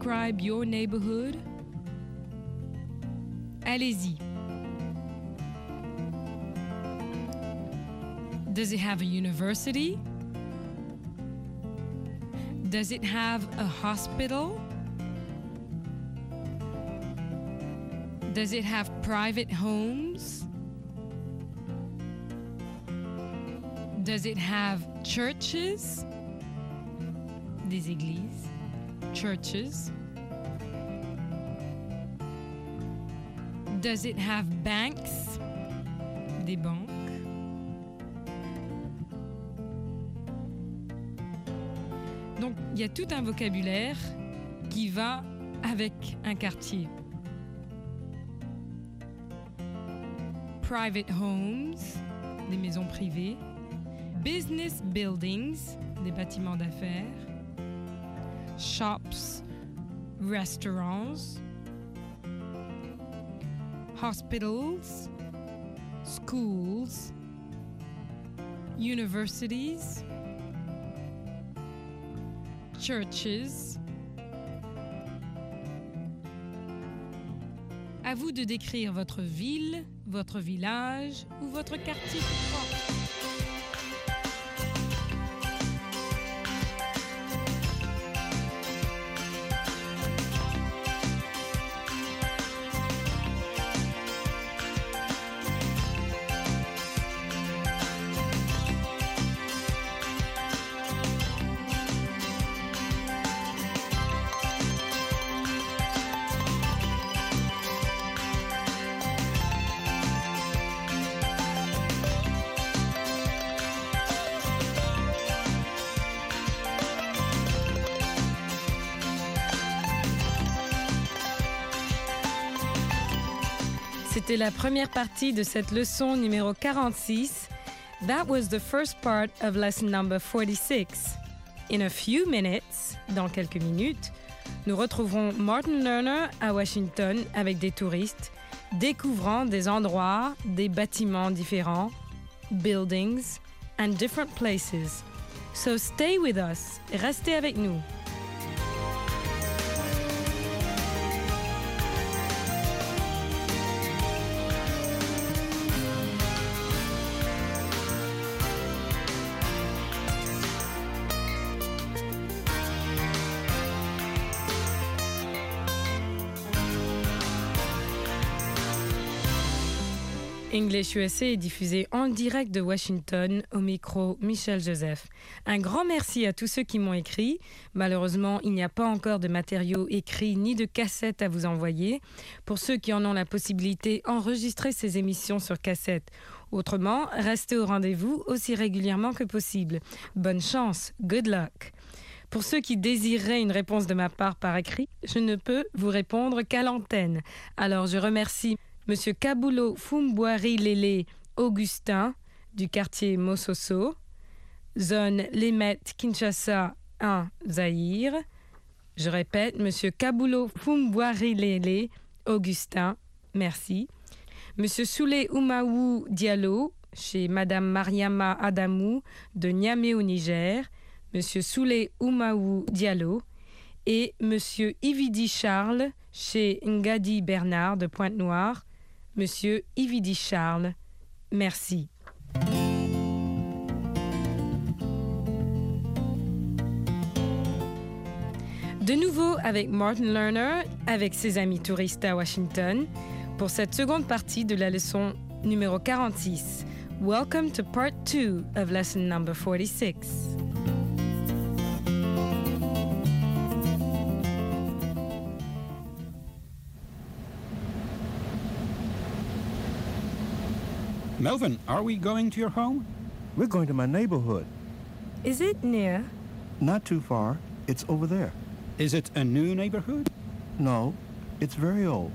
describe your neighborhood? Allez-y. Does it have a university? Does it have a hospital? Does it have private homes? Does it have churches? Des églises. Churches. Does it have banks? Des banques. Donc, il y a tout un vocabulaire qui va avec un quartier. Private homes, des maisons privées. Business buildings, des bâtiments d'affaires. Shops, restaurants. Hospitals, schools, universities, churches. À vous de décrire votre ville, votre village ou votre quartier tout propre. C'était la première partie de cette leçon numéro 46. That was the first part of lesson number 46. In a few minutes, dans quelques minutes, nous retrouverons Martin Lerner à Washington avec des touristes, découvrant des endroits, des bâtiments différents, buildings, and different places. So stay with us, restez avec nous. English USA est diffusé en direct de Washington, au micro Michel Joseph. Un grand merci à tous ceux qui m'ont écrit. Malheureusement, il n'y a pas encore de matériaux écrits ni de cassettes à vous envoyer. Pour ceux qui en ont la possibilité, enregistrez ces émissions sur cassette. Autrement, restez au rendez-vous aussi régulièrement que possible. Bonne chance, good luck. Pour ceux qui désireraient une réponse de ma part par écrit, je ne peux vous répondre qu'à l'antenne. Alors je remercie Monsieur Kabulo Fumboari Lele Augustin du quartier Mososo, zone Lemet Kinshasa 1 Zaïre. Je répète, Monsieur Kabulo Fumboari Lele Augustin, merci. Monsieur Soulé Oumaou Diallo chez Madame Mariama Adamou de Niamey au Niger, Monsieur Soulé Oumaou Diallo et Monsieur Ividi Charles chez Ngadi Bernard de Pointe-Noire. Monsieur Ividi Charles, merci. De nouveau avec Martin Lerner, avec ses amis touristes à Washington, pour cette seconde partie de la leçon numéro 46. Welcome to part 2 of lesson number 46. Melvin, are we going to your home? We're going to my neighborhood. Is it near? Not too far. It's over there. Is it a new neighborhood? No, it's very old.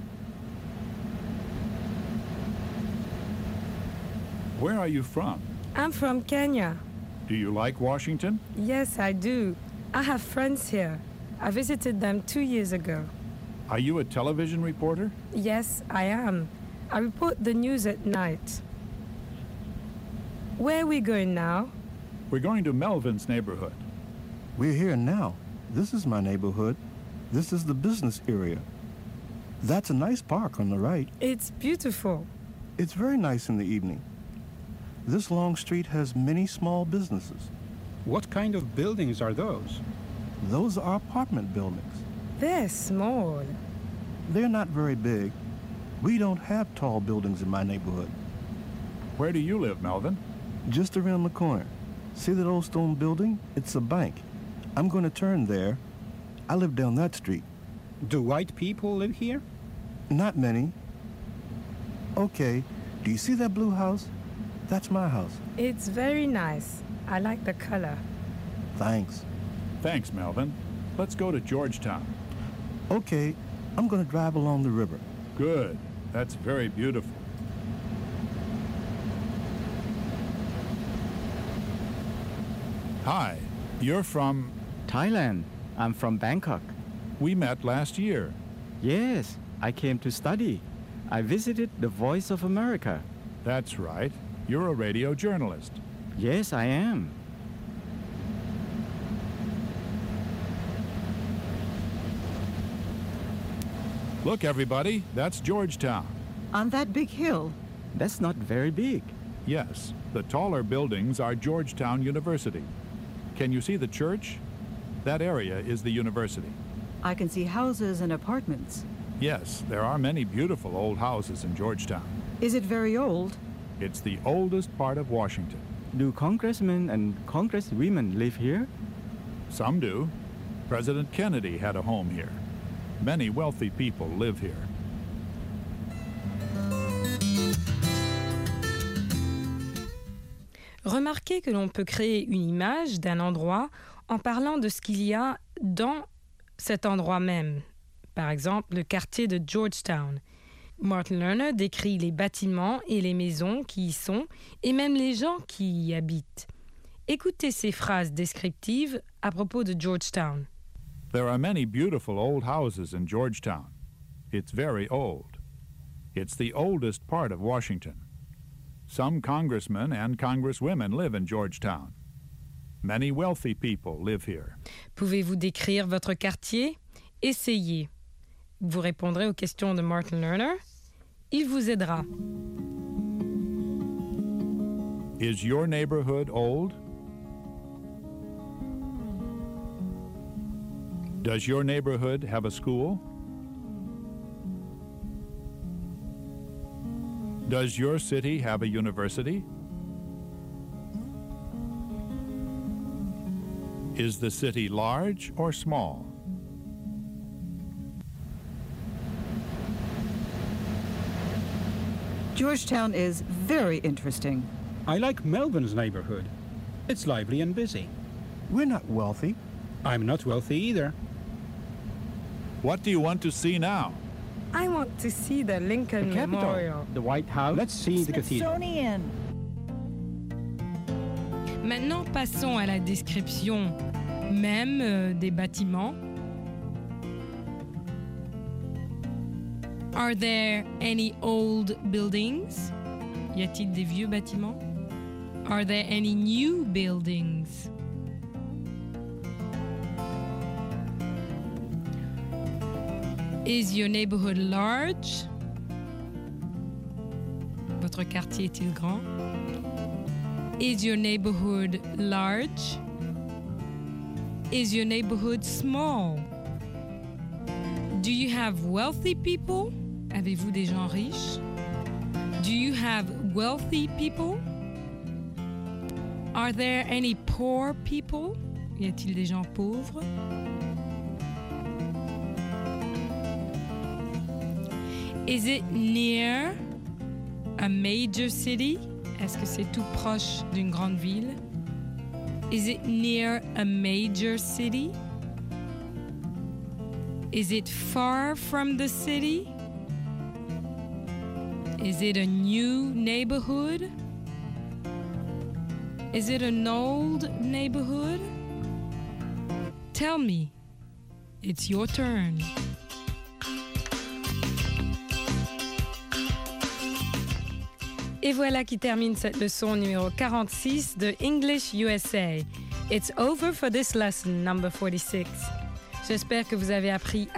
Where are you from? I'm from Kenya. Do you like Washington? Yes, I do. I have friends here. I visited them 2 years ago. Are you a television reporter? Yes, I am. I report the news at night. Where are we going now? We're going to Melvin's neighborhood. We're here now. This is my neighborhood. This is the business area. That's a nice park on the right. It's beautiful. It's very nice in the evening. This long street has many small businesses. What kind of buildings are those? Those are apartment buildings. They're small. They're not very big. We don't have tall buildings in my neighborhood. Where do you live, Melvin? Just around the corner. See that old stone building? It's a bank. I'm going to turn there. I live down that street. Do white people live here? Not many. Okay, do you see that blue house? That's my house. It's very nice. I like the color. Thanks. Thanks, Melvin. Let's go to Georgetown. Okay, I'm going to drive along the river. Good. That's very beautiful. Hi, you're from... Thailand. I'm from Bangkok. We met last year. Yes, I came to study. I visited the Voice of America. That's right. You're a radio journalist. Yes, I am. Look, everybody, that's Georgetown. On that big hill. That's not very big. Yes, the taller buildings are Georgetown University. Can you see the church? That area is the university. I can see houses and apartments. Yes, there are many beautiful old houses in Georgetown. Is it very old? It's the oldest part of Washington. Do congressmen and congresswomen live here? Some do. President Kennedy had a home here. Many wealthy people live here. Remarquez que l'on peut créer une image d'un endroit en parlant de ce qu'il y a dans cet endroit même. Par exemple, le quartier de Georgetown. Martin Lerner décrit les bâtiments et les maisons qui y sont et même les gens qui y habitent. Écoutez ces phrases descriptives à propos de Georgetown. There are many beautiful old houses in Georgetown. It's very old. It's the oldest part of Washington. Some congressmen and congresswomen live in Georgetown. Many wealthy people live here. Pouvez-vous décrire votre quartier? Essayez. Vous répondrez aux questions de Martin Lerner. Il vous aidera. Is your neighborhood old? Does your neighborhood have a school? Does your city have a university? Is the city large or small? Georgetown is very interesting. I like Melvin's neighborhood. It's lively and busy. We're not wealthy. I'm not wealthy either. What do you want to see now? I want to see the Lincoln The Capitol, Memorial. the White House. Let's see the cathedral. Smithsonian. Maintenant, passons à la description même des bâtiments. Are there any old buildings? Y a-t-il des vieux bâtiments? Are there any new buildings? Is your neighborhood large? Votre quartier est-il grand? Is your neighborhood large? Is your neighborhood small? Do you have wealthy people? Avez-vous des gens riches? Do you have wealthy people? Are there any poor people? Y a-t-il des gens pauvres? Is it near a major city? Est-ce que c'est tout proche d'une grande ville? Is it near a major city? Is it far from the city? Is it a new neighborhood? Is it an old neighborhood? Tell me. It's your turn. Et voilà qui termine cette leçon numéro 46 de English USA. It's over for this lesson, number 46. J'espère que vous avez appris